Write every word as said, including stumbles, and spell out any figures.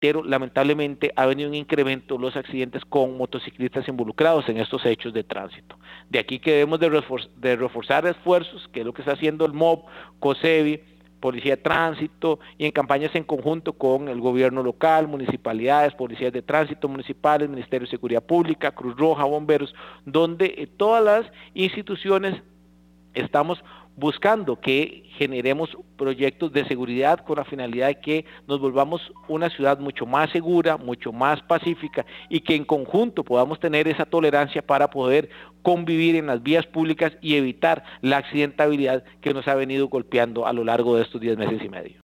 pero lamentablemente ha venido un incremento los accidentes con motociclistas involucrados en estos hechos de tránsito. De aquí que debemos de, refor de reforzar esfuerzos, que es lo que está haciendo el M O B, COSEBI, Policía de Tránsito, y en campañas en conjunto con el gobierno local, municipalidades, policías de tránsito municipales, Ministerio de Seguridad Pública, Cruz Roja, bomberos, donde eh, todas las instituciones estamos buscando que generemos proyectos de seguridad con la finalidad de que nos volvamos una ciudad mucho más segura, mucho más pacífica, y que en conjunto podamos tener esa tolerancia para poder convivir en las vías públicas y evitar la accidentabilidad que nos ha venido golpeando a lo largo de estos diez meses y medio.